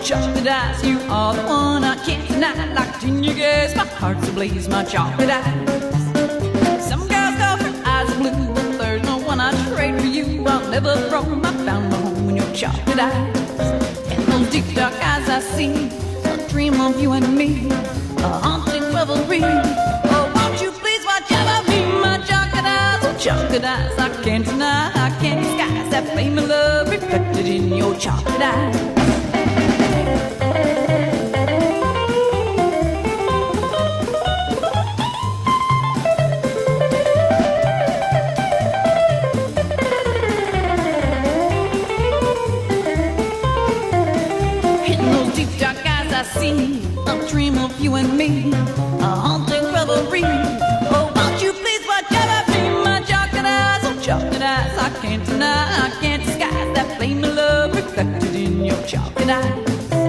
chocolate eyes, you are the one I can't deny. Like in your guess, my heart's ablaze, my chocolate eyes. Some girls go for eyes of blue, but there's no one I'd trade for you. I'll never roam, I found my home in your chocolate eyes. In those deep dark eyes I see a dream of you and me, a haunting revelry. Oh, won't you please watch out of me, my chocolate eyes, oh chocolate eyes. I can't deny, I can't disguise that flame of love reflected in your chocolate eyes. I see a dream of you and me, a haunting revelry. Oh, won't you please watch out of me, my chocolate eyes, oh chocolate eyes. I can't deny, I can't disguise that flame of love reflected in your chocolate eyes.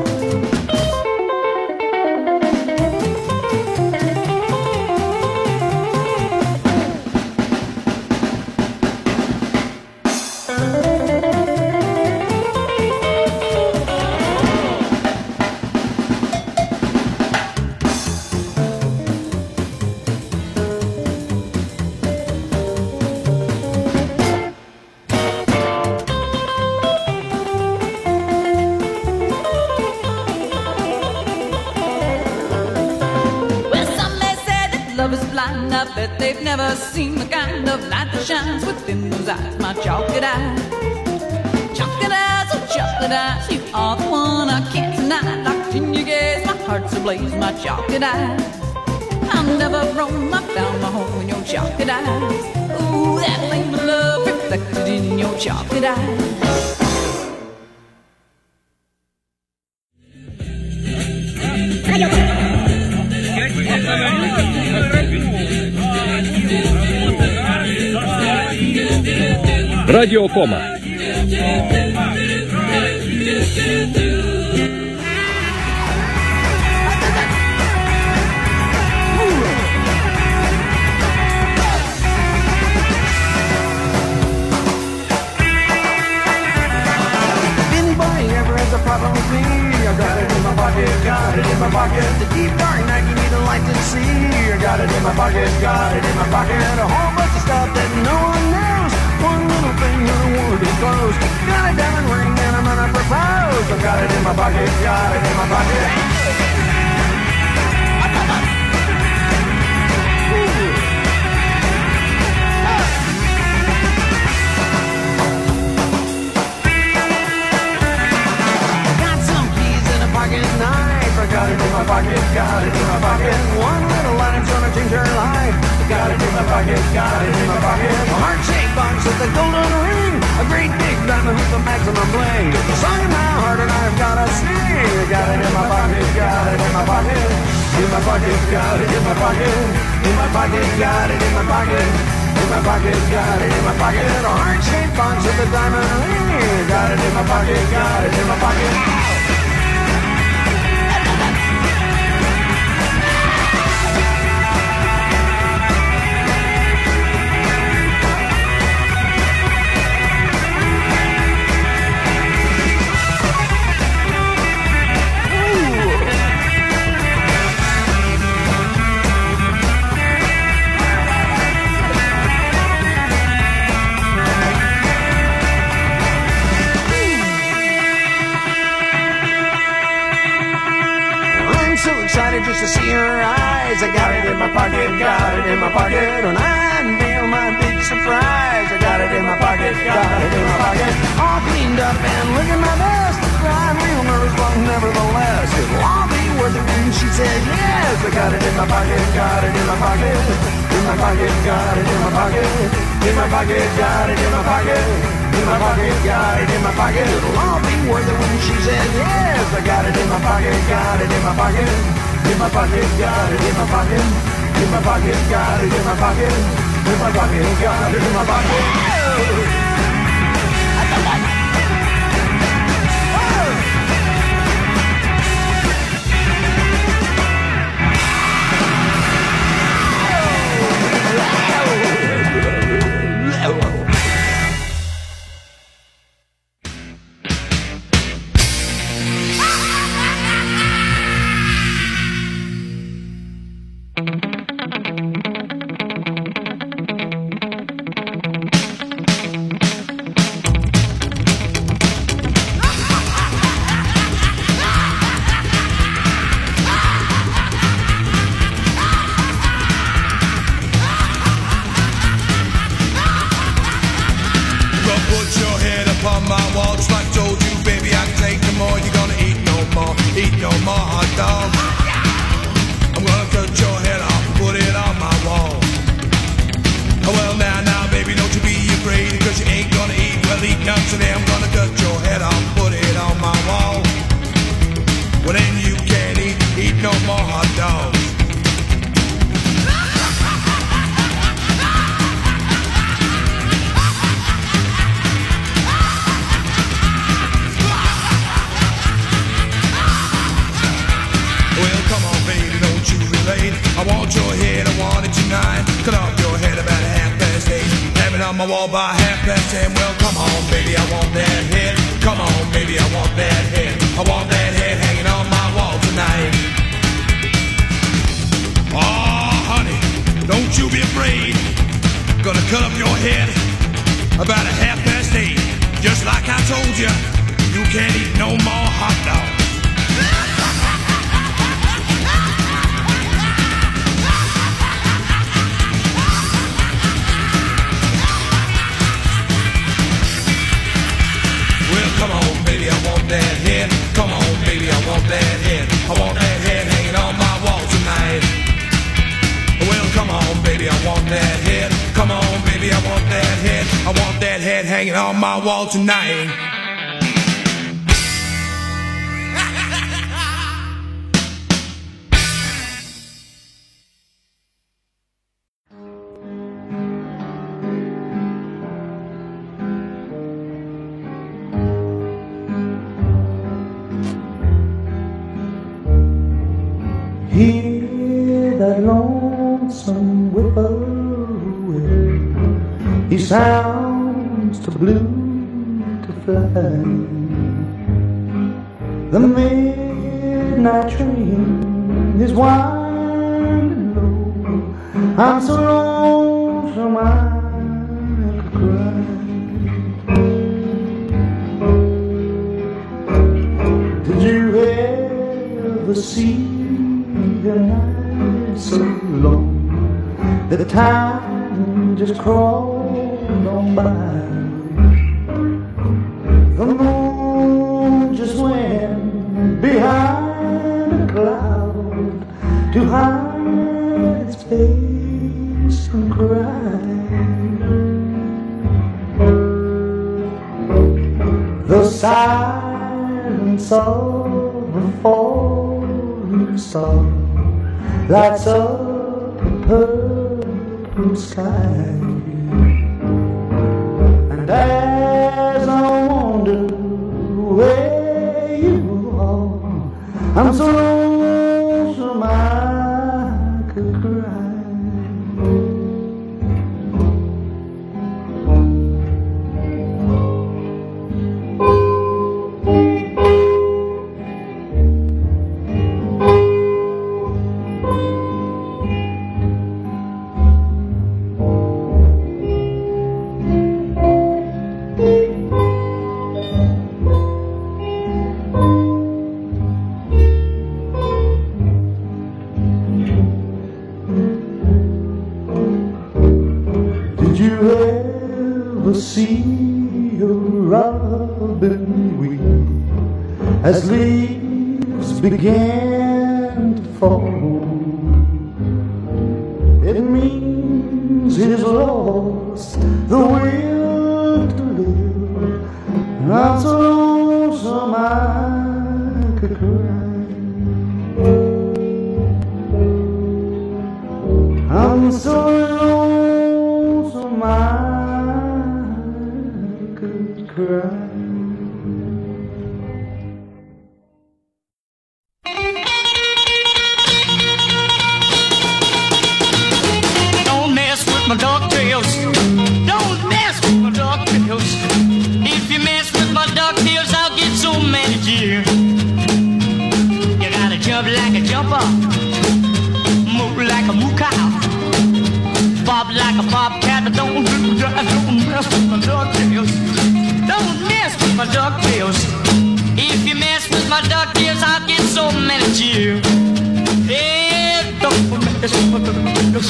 I bet they've never seen the kind of light that shines within those eyes, my chocolate eyes. Chocolate eyes, oh chocolate eyes, you are the one I can't deny. Locked in your gaze, my heart's ablaze, my chocolate eyes. I'll never roam, I found my home in your chocolate eyes. Ooh, that flame of love reflected in your chocolate eyes. Radio Koma. Problem with me, I got it in my pocket, got it in my pocket. The deep dark night, you need a light to see. I got it in my pocket, got it in my pocket. A whole bunch of stuff that no one knows. One little thing that I want to disclose. Got a diamond ring and I'm gonna propose. I got it in my pocket, got it in my pocket. Got it in my pocket, got it in my pocket. One little line is gonna change her life. Got it in my pocket, got it in my pocket. A heart-shaped box with a golden ring. A great big diamond with a maximum bling. A song in my heart and I've gotta sing. Got it in my pocket, got it in my pocket. In my pocket, got it in my pocket. In my pocket, got it in my pocket. In my pocket, got it in my pocket. A heart-shaped box with a diamond ring. Got it in my pocket, got it in my pocket. Just to see her eyes. I got it in my pocket, got it in my pocket. And I unveil my big surprise. I got it in my pocket, got it in my pocket. All cleaned up and looking my best. I'm real nervous, but nevertheless, it'll all be worth it when she said yes. I got it in my pocket, got it in my pocket. In my pocket, got it in my pocket. In my pocket, got it in my pocket. In my pocket, got it in my pocket. It'll all be worth it when she said yes. I got it in my pocket, got it in my pocket. In my pocket, got it in my pocket. In my pocket, got it in my pocket. In my pocket, got it in my pocket. dog. I'm gonna cut your head off and put it on my wall. Well, now, baby, don't you be afraid, cause you ain't gonna eat, well, eat none today. I'm gonna cut your head off and put it on my wall. Well, then you can't eat no more hot dogs. Well, come on, baby, don't you relate. I want your head, I want it tonight. Cut off your head about 8:30. Have it on my wall by 10:30. Well, come on, baby, I want that head. Come on, baby, I want that head. I want that head hanging on my wall tonight. Oh, honey, don't you be afraid. Gonna cut up your head about 8:30. Just like I told you, you can't eat no more hot dogs. Come on, baby, I want that head. Come on, baby, I want that head. I want that head hanging on my wall tonight. Well, come on, baby, I want that head. Come on, baby, I want that head. I want that head hanging on my wall tonight. Hear that lonesome whippoorwill, he sounds too blue to fly. The midnight train is winding low. I'm so lonesome I could cry. Did you ever see the night so long, the time just crawled on by? The moon just went behind a cloud to hide its face and cry. The silence of the falling star lights up the purple sky. And as I wonder where you are, I'm so lonesome I could cry. Did you ever see a robin weep as leaves began to fall? It means he's lost the will to live, and I'm so lonesome I could cry. I'm so lonesome I could cry. Don't mess with my ducktails. Don't mess with my ducktails. If you mess with my ducktails, I'll get so mad at you. You gotta jump like a jumper, move like a moo cow, bob like a bobcat. Don't mess with my ducktails. Don't mess with my ducktails. If you mess with my ducktails, I'll get so mad at you. Yeah, don't mess with my ducktails.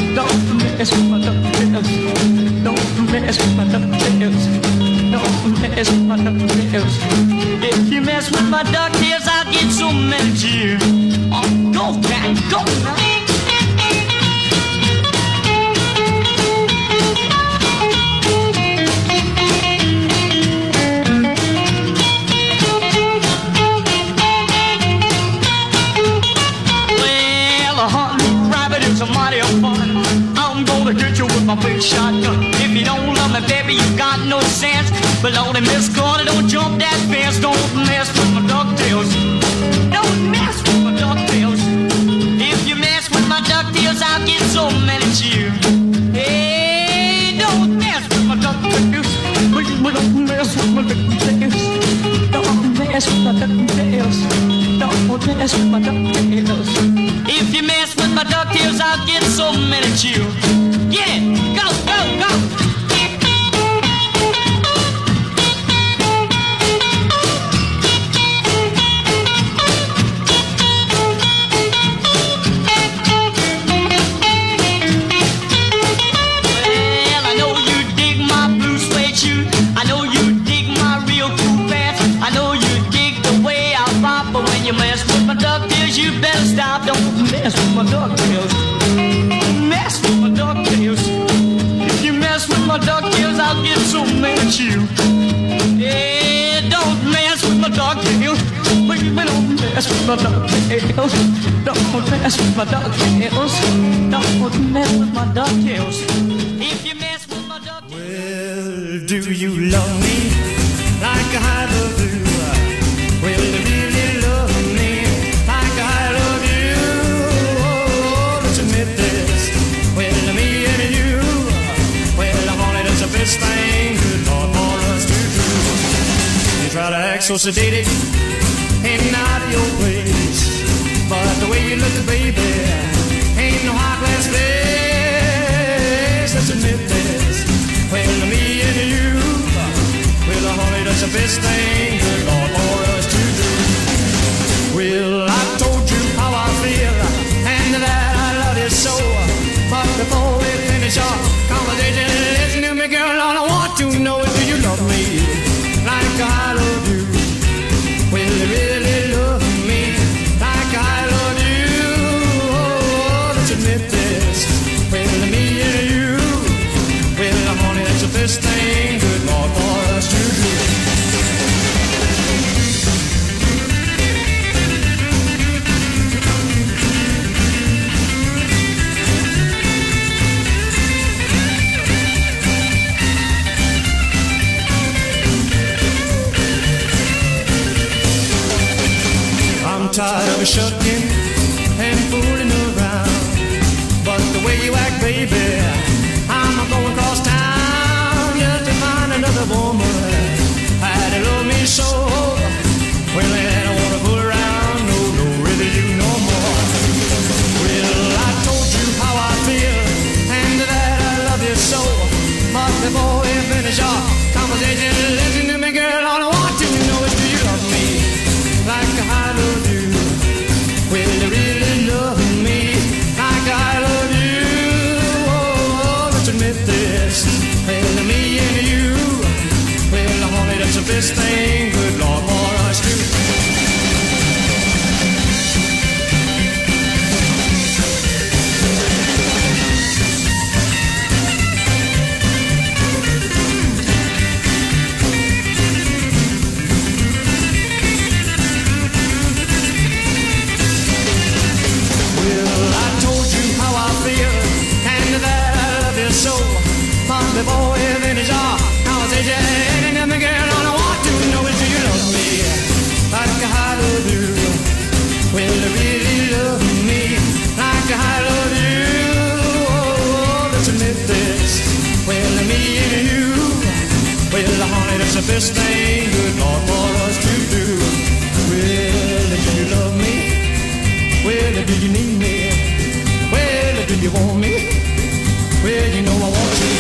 Don't mess with my ducktails. Don't mess with my ducktails. Don't mess mess with my ducktails. If you mess with my ducktails, I'll get so many cheers. Oh, go, cat, go now. My big shotgun. If you don't love me, baby, you got no sense. But Lordy, Miss Corner, don't jump that fence. Don't mess with my ducktails. Don't mess with my ducktails. If you mess with my ducktails, I'll get so many cheers. Hey, don't mess with my ducktails. Don't mess with my ducktails. Don't mess with my ducktails. Don't mess with my ducktails. If you mess with my ducktails, I'll get so many cheers. Yeah, go, go, go. Well, I know you dig my blue suede shoes. I know you dig my real cool pants. I know you dig the way I pop. But when you mess with my ducktails, you better stop. Don't mess with my ducktails. Mess with my ducktails. If you mess with my ducktails, I'll get so mad at you. Yeah, don't mess with my ducktails. Baby, don't mess with my ducktails. Don't mess with my ducktails. Don't mess with my ducktails. If you mess with my ducktails. Well, do you love me like I love you? Well, you really love me like I love you. Oh, let's admit this. Well, me and you. Well, honey, that's the best thing good Lord for us to do. You try to act so sedated and out of your place, but the way you look, baby, ain't no high-class place. Let's admit this. Well, me and you. Well, honey, that's the best thing good Lord for us to do. Well, I told you how I feel and that I love you so, but before we finish our conversation, listen to me, girl. All I want to know is, do you love me like I love you? Will you really love me like I love you? Oh, let's admit this. Well, me and you. Well, honey, that's the best thing good Lord for us to do. I'm tired of shucking and fooling around, but the way you act, baby, I'm going across town just to find another woman had to love me so. Well, I don't want to fool around, no, really you no more. Well, I told you how I feel and that I love you so, but before we finish our conversation, listen to me, girl. All I want to know is, do you love me like I love you? Will you really love me like I love you? Oh, let's admit this. Well, me and you. Well, honey, that's the best thing good Lord for us to do. Before we finish our conversation, and the girl, all I want to know is, do you love me like I love you? Will you really love me like I love you? Oh, let's admit this. Well, me and you. Well, honey, that's the best thing good Lord for us to do. Well, do you love me? Well, do you need me? Well, do you want me? Well, you know I want you.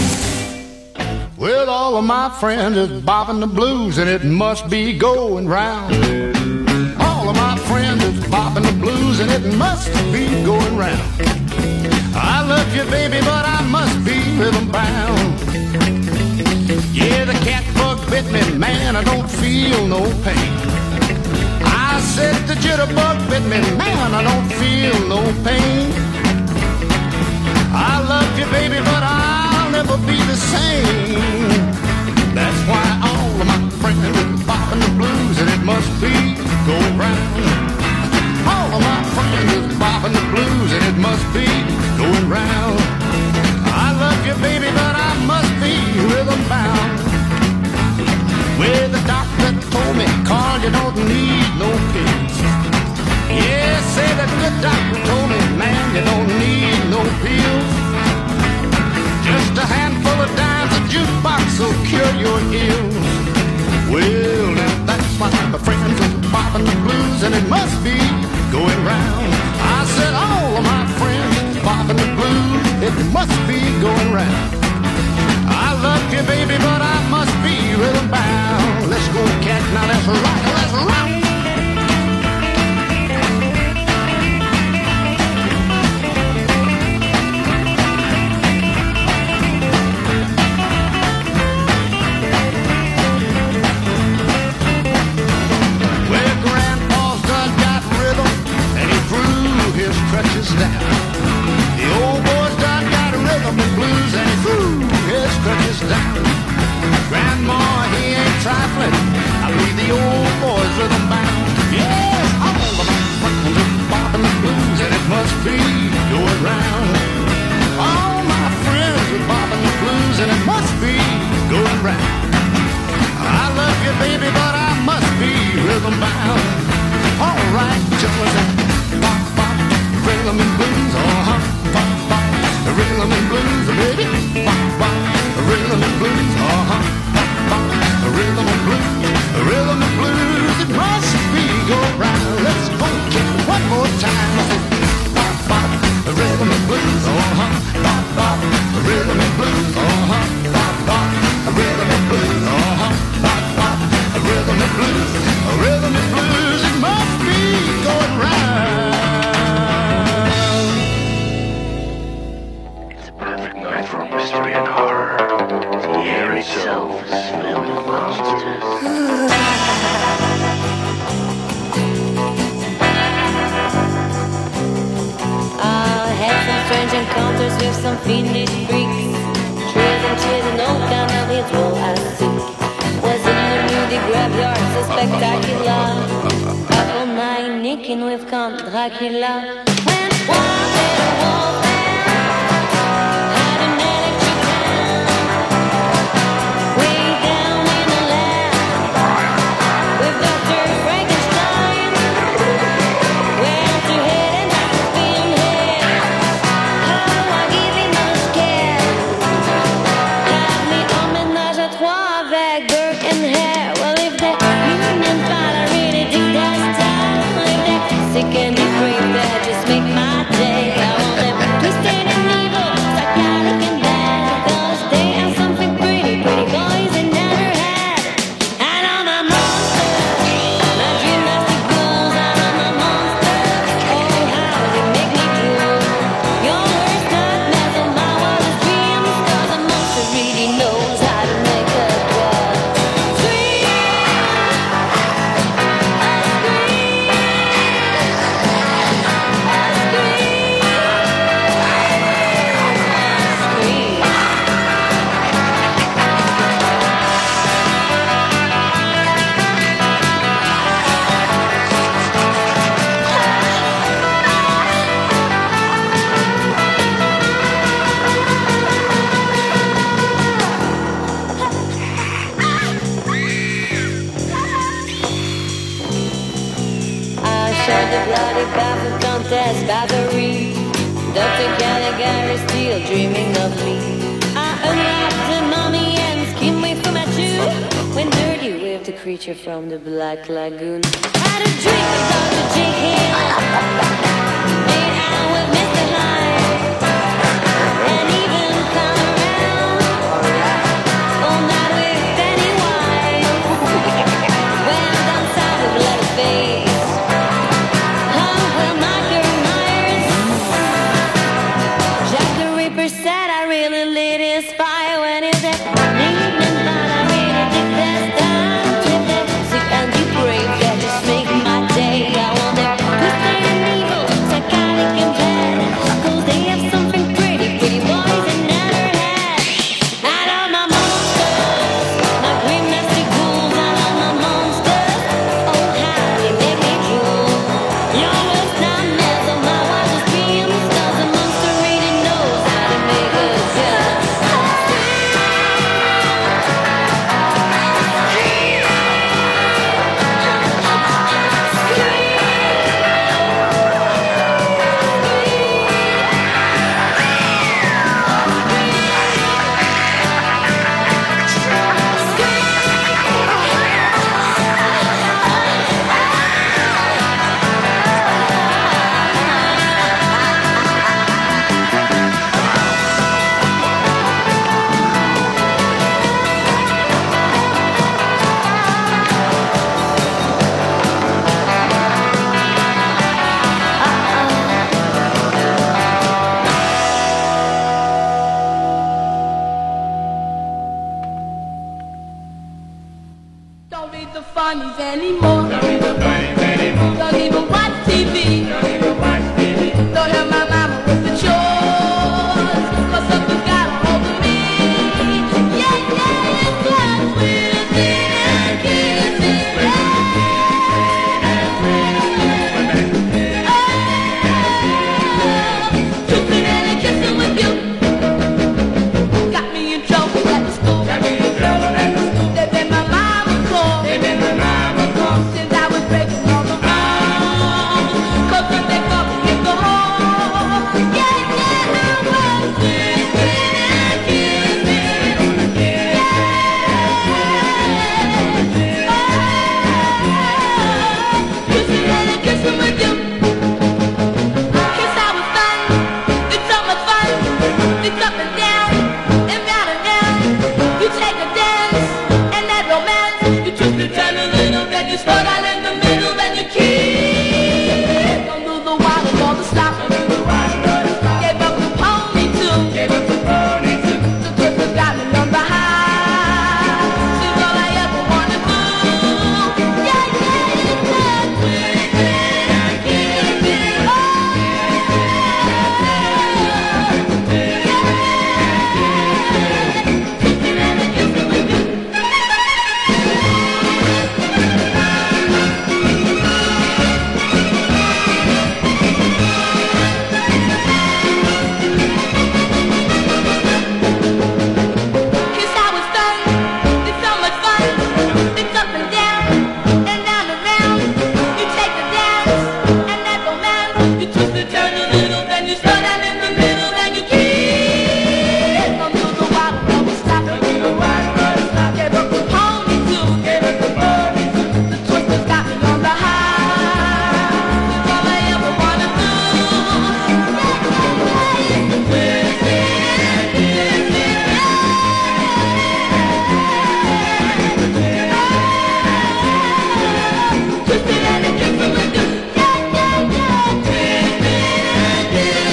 Well, all of my friends is bopping the blues, and it must be going round. All of my friends is bopping the blues, and it must be going round. I love you, baby, but I must be rhythm bound. Yeah, the cat bug bit me man, I don't feel no pain. I said the jitterbug bit me, man, I don't feel no pain. I love you, baby, but I'll never be the same. That's why all of my friends are bopping the blues, and it must be going round. All of my friends are bopping the blues, and it must be going round. I love you, baby, but I must be rhythm bound. Well, the doctor told me, Carl, you don't need no pills. Yeah, say the good doctor told me, man, you don't need no pills. Just a handful of dimes, a jukebox will cure your ills. Well, now that's why my friends are bopping the blues, and it must be going round. I said all of my friends bopping the blues, it must be going round. I love you, baby, but I must be rhythm bound. Let's go, cat, now let's rock, let's rock. Well, Grandpa's done got rhythm, and he threw his crutches down. The old boy's done got rhythm and blues, and he threw his crutches down. Grandma, he ain't trifling, I believe the old boy's rhythm bound. Yes, all of my friends are bopping the blues, and it must be going round. All my friends are bopping the blues, and it must be going round. I love you, baby, but I must be rhythm bound. All right, Jonathan, bop, bop, rhythm and blues, uh-huh, bop, bop, rhythm and blues, baby, bop, bop, rhythm and blues, uh-huh, bop, bop, rhythm and blues, rhythm and blues, it must be go round. Let's go kick one more time. Bop, bop, rhythm and blues, uh-huh, bop, bop, rhythm and blues, uh-huh, bop, bop, rhythm and blues, uh-huh, bop, bop, rhythm and blues, rhythm and blues, it must be going round. Perfect night for mystery and horror. The air itself is filled with monsters. I had some strange encounters with some fiendish freaks. Trails and cheers and all kind of hits all I see. Was in the moody graveyard, so spectacular. Up all night, nicking with Count Dracula. When one little wolf sick and depraved that just make my day. I want them twisted and evil, psychotic and bad, 'cause they have something pretty, pretty boys they never had. I know my monster, my gymnastic goals. I know my monster, oh how they make me drool. Your worst nightmares are my wildest dreams, 'cause a monster really knows how to make a girl scream. The bloody baffled contest battery. Dr. Caligari still dreaming of me. I unwrapped the mummy and skimmed away from my chew. When dirty with the creature from the Black Lagoon. Had a drink with Dr. Jekyll. Made out with Mr. Hyde. And even come around all night with Pennywise. Went down south with Leatherface. Said I really lit his fire when he said, evening fun, I really dig this time. Don't read the funnies anymore. Don't even watch TV. Don't help my mama with the chores. 'Cause something's got a hold of me. Yeah, just whizzing and kissing. Kissing and kissing with you. Got me in trouble at the school. They made my mama call. Since I was breaking all the rules. 'Cause when they come in the hall. Yeah, I was kissing and kissing. Kissing and kissing with you. Kiss I was fun. It's so much fun. It's up and down and round and round. You take a dance and that romance. You twist and turn a little, then you slow down in the middle, then you keep. Don't do the wild or the stop. Gave up the pony too. The twist has got me on the high. She's all I ever wanna do. Yeah, it's that twisting and kissing. Kissing and kissing with you. Kiss I was fun, it's so much fun. It's up and down and around. You take a dance and that romance. You twist and turn a little, then you slow down in the middle, then you keep. Don't do the wild, don't stop. Gave up the pony too. The twist has got me on the high. It's all I ever wanna do. Twisting and kissing. Twisting and kissing with you. Twisting and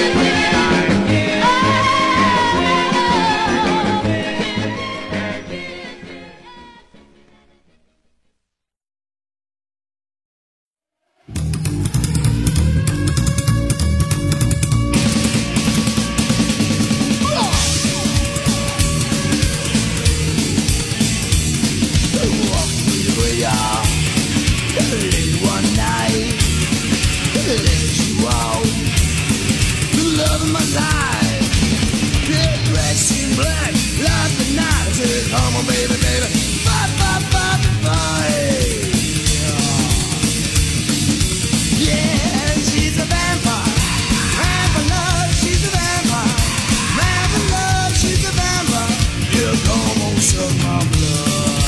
One night, let you out. The love of my life, get dressed in black, like the night. I said, come on, baby, baby, bye, bye, bye, bye. Yeah, she's a vampire. Man for love, she's a vampire. Man for love, she's a vampire. Yeah, come on, suck my blood.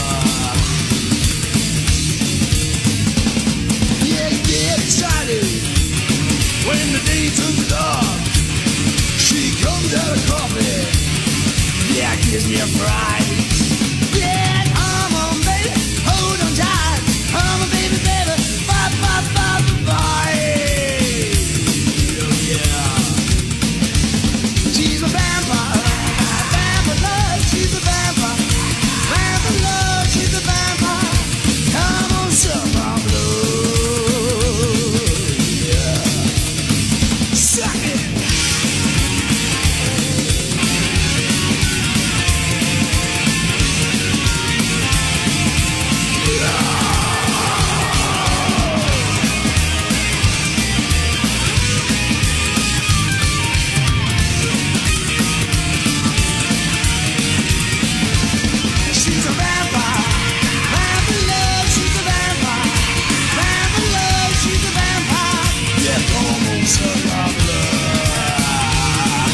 Yeah, get excited when the day turns dark. She comes out of coffee. Yeah, gives me a fright. Yeah, come on, baby, hold on tight. Come on, baby, baby, bye, bye, bye, bye. Yeah, she's a vampire. Vampire love, she's a vampire. Vampire love, she's a vampire. Come on, suck my blood. Yeah, suck it. She's a vampire. Vampire love, she's a vampire. Vampire love, she's a vampire. Yeah, come on, suck my blood.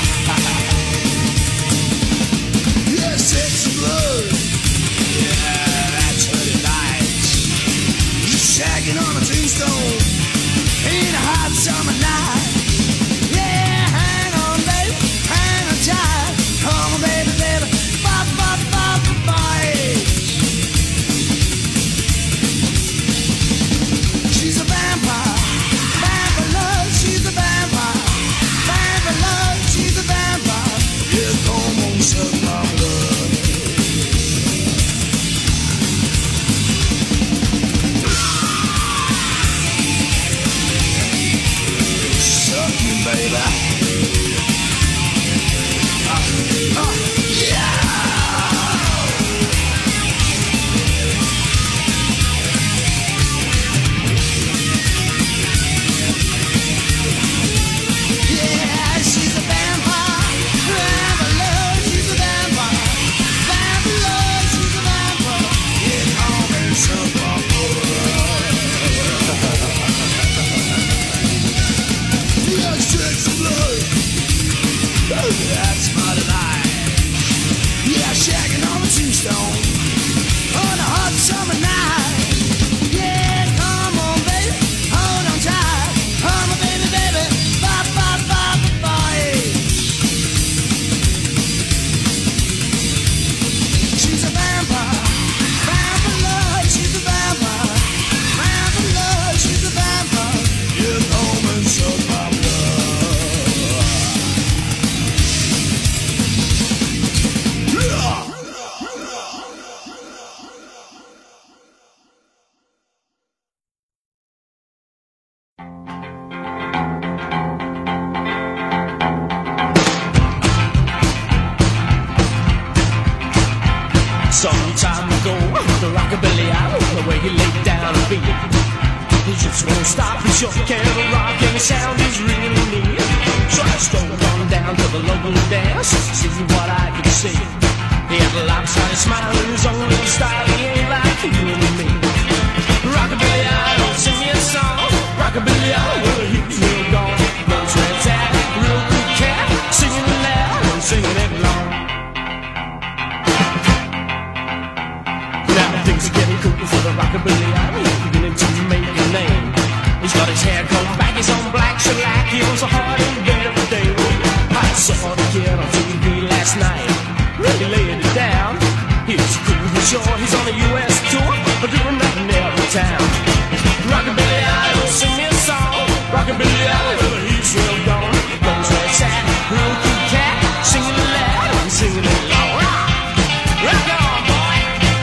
Yeah, sexy blood. Yeah, that's her delight. You're shagging on a tombstone in a hot summer night. Yeah, hang on, baby, hang on tight. Come on, baby, baby, bye, bye, bye, bye. She's a vampire. Vampire love, she's a vampire. Vampire love, she's a vampire. Yeah, come on, suck my blood. sure can rock and the sound is really neat. So I strolled on down to the local dance, see what I could see. He had a lopsided smile in his own little style, he ain't like you and me. Rockabilly Idol, sing me a song. Rockabilly Idol, he's real gone. Blows red tag, real cool cat, singing it loud and singing it long. Now things are getting cool for the Rockabilly Idol, he's beginning to make a name. He's got his hair combed back, he's on black shellac, he owns a heart in bed every day. I saw the kid on TV last night, really laid it down. He's cool for sure, he's on a US tour, but doing nothing every town. Rockabilly Idol, sing me a song. Rockabilly Idol, he's real gone. Blows red sack, real cool cat, singing it loud and singing it loud. Rock on, boy.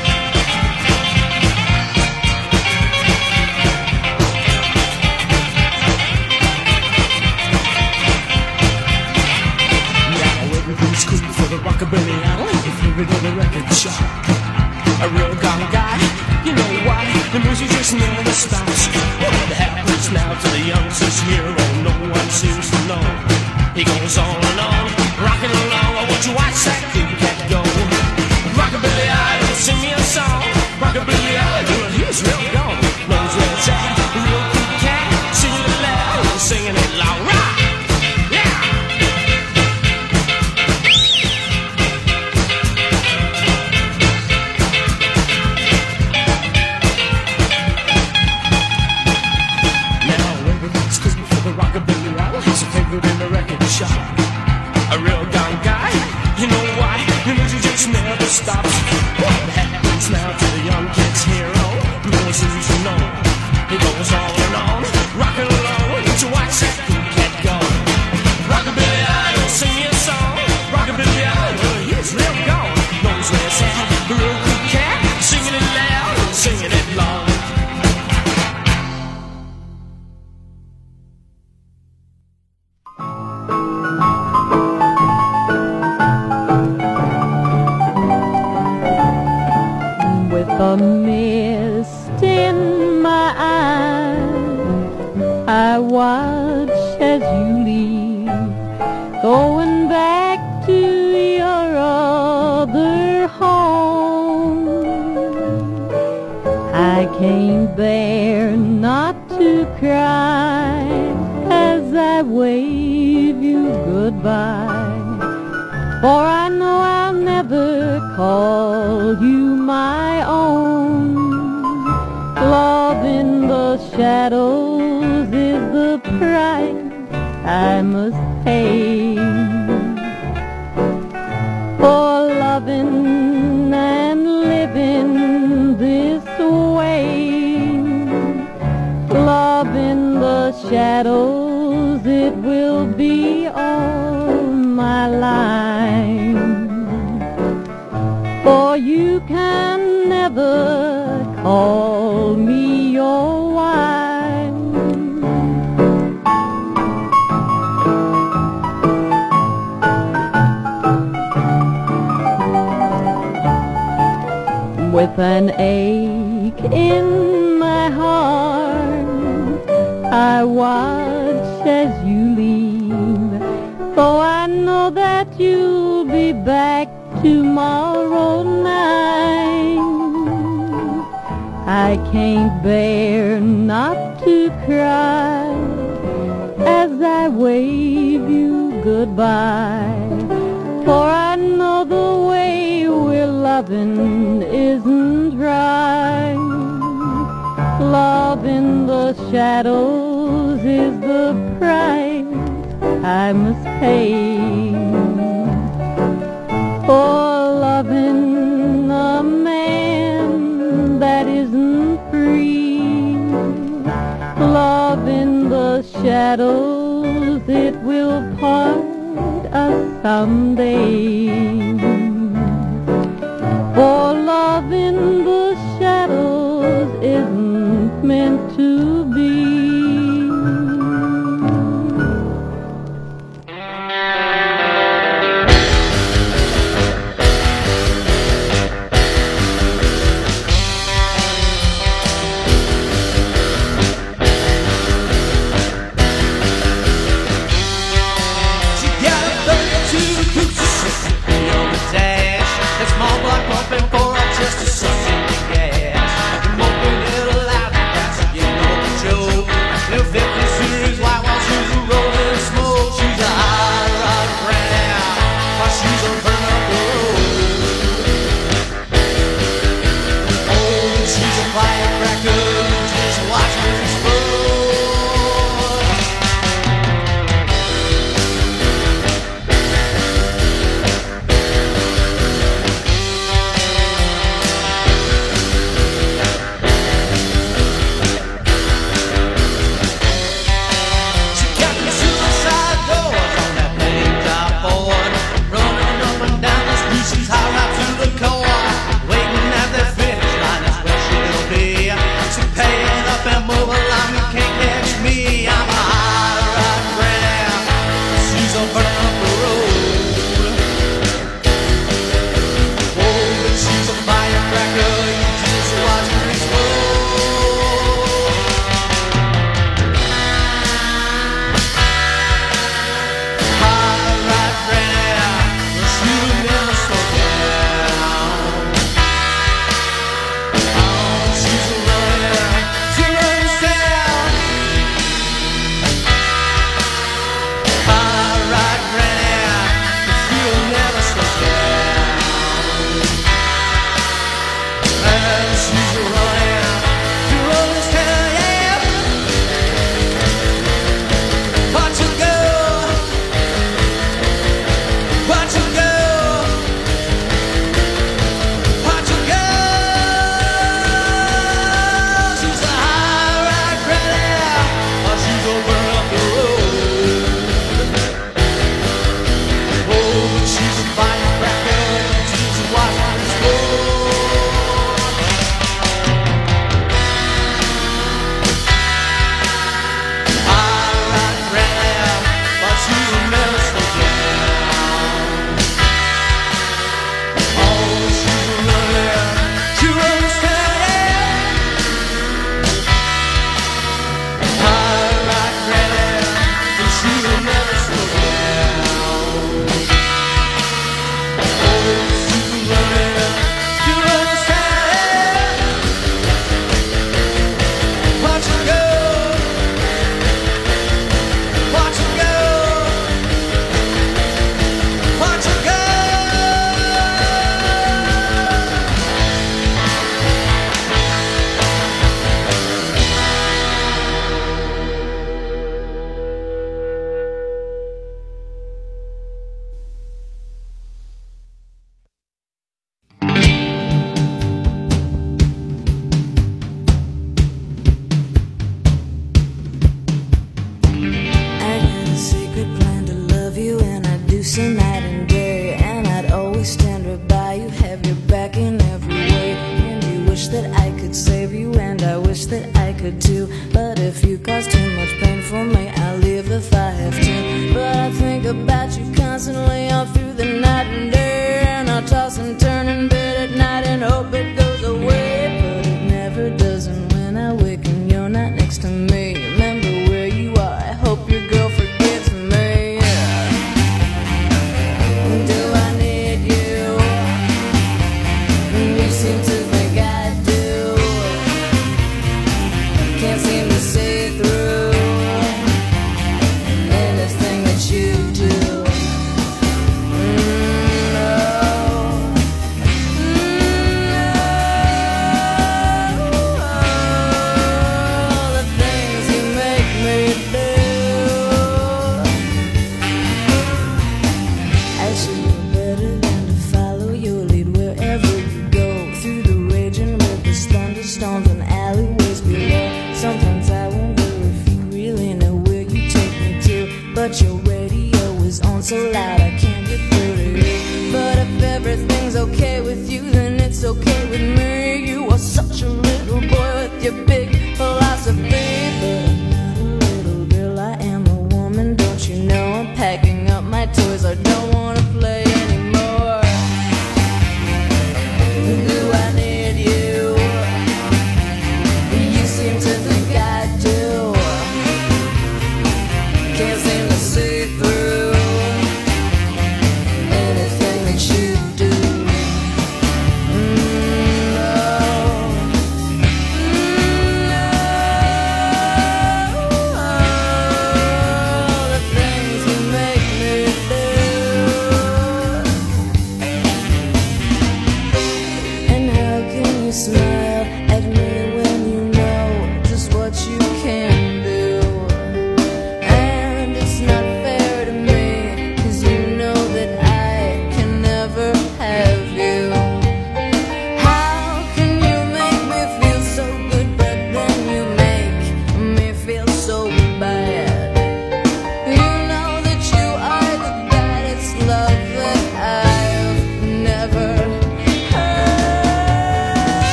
Now everything's cool for the Rockabilly Idol, if you're in the record shop. A real gone guy, you know why? The music just never stops. What happens now to the youngsters here? Oh, no one seems to know. He goes on and on, rocking along. I want you watch that cool cat go. Rockabilly Idol, sing me a song. Rockabilly Idol, he's real gone. Knows where it's at, real cool cat, singing it loud, singing it loud. Rock! Yeah! Rockabilly Idol, he's a favorite in the record shop. A real gone guy, you know why? The music just never stops. What happens now to the young kids here? Oh, no one seems to know. He goes on and on, rocking along. Won't you watch that cool cat go? Rockabilly Idol, sing me a song. Rockabilly Idol, he's real gone. Knows where it's at. The real cool cat, singing it loud and singing it long. A mist in my eyes, I watch as you leave, going back to your other home. I can't bear not to cry as I wave you goodbye, for I know I'll never call you my own. Love in the shadows is the price I must pay for loving and living this way. Love in the shadows, it will be all my life. For you can never call me your wife. With an ache in my heart, I watch as you leave, for I know that you'll be back tomorrow night. I can't bear not to cry as I wave you goodbye, for I know the way we're loving isn't right. Love in the shadows is the price I must pay for loving a man that isn't free. Love in the shadows, it will part us someday. For love in the shadows isn't meant to be. could save you, and I wish that I could too. But if you cause too much pain for me, I'll leave if I have to. But I think about you constantly all through the night and day, and I toss and turn in bed at night and hope it goes away. But it never does, and when I wake and you're not next to me, remember where you are, I hope your girl forgives me. Do I need you? You seem to think I do. Can't seem to see through anything that you do. The things you make me do. I should know better than to follow your lead wherever you go, through the raging rivers, thunderstorms, and alleyways below. Sometimes I wonder if you really know where you take me to, but your radio is on so loud I can't get through to you. But if everything's okay with you, then it's okay with me. You are such a little boy with your big philosophy. But I'm not a little girl, I am a woman, don't you know? I'm packing up my toys, I don't wanna play anymore. Do I need you? You seem to think I do. Can't seem to see through anything that you do. No.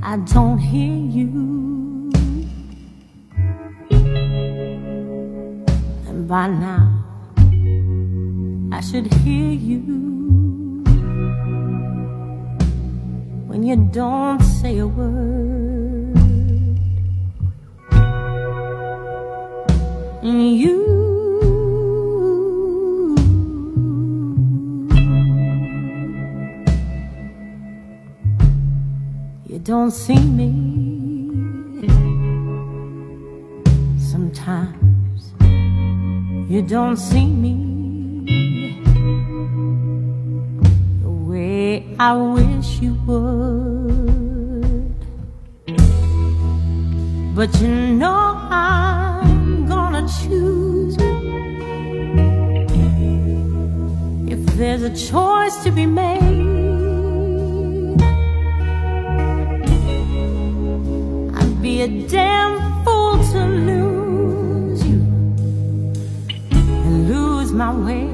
I don't hear you. And by now I should hear you. When you don't say a word, and you don't see me. Sometimes you don't see me the way I wish you would. But you know I'm gonna choose you. If there's a choice to be made, be a damn fool to lose you and lose my way,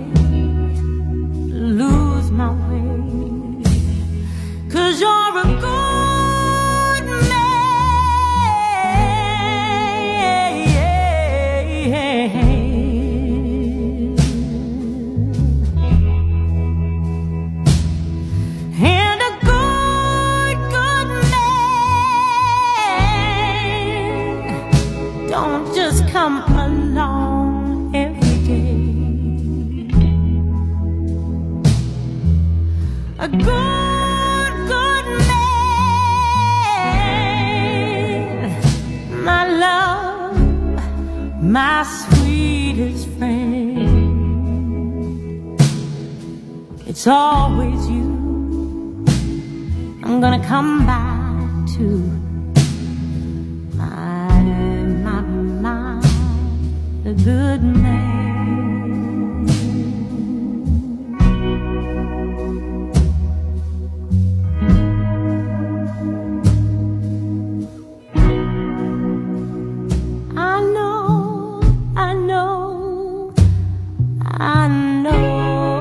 lose my way. 'Cause you're a good man, and a good man. Don't just come along every day. A good man, my love, my sweetest friend. It's always you I'm gonna come back to. A good man. I know, I know, I know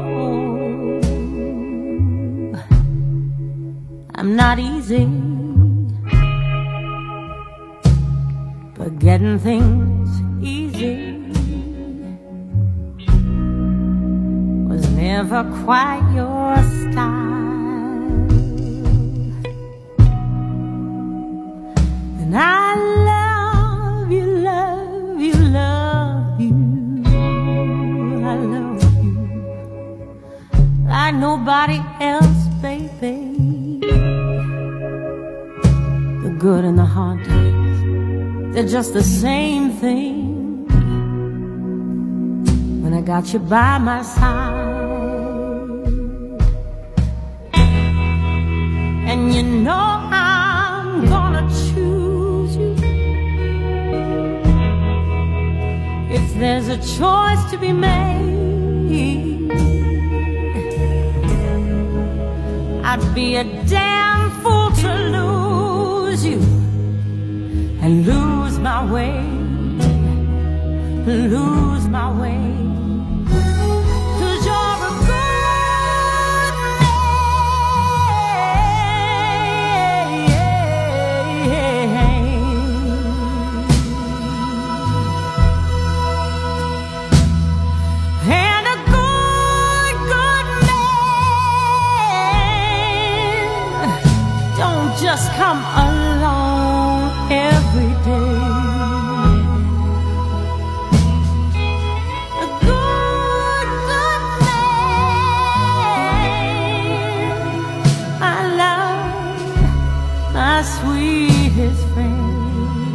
I'm not easy, but getting things easy was never quite your style. And I love you, love you, love you. I love you like nobody else, baby. The good and the hard times, they're just the same thing. When I got you by my side, and you know I'm gonna choose you. If there's a choice to be made, I'd be a damn fool to lose you and lose my way, lose my way. Just come along every day. A good, good man, my love, my sweetest friend.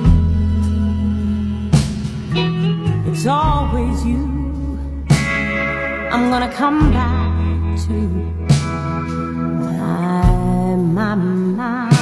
It's always you I'm gonna come back to. My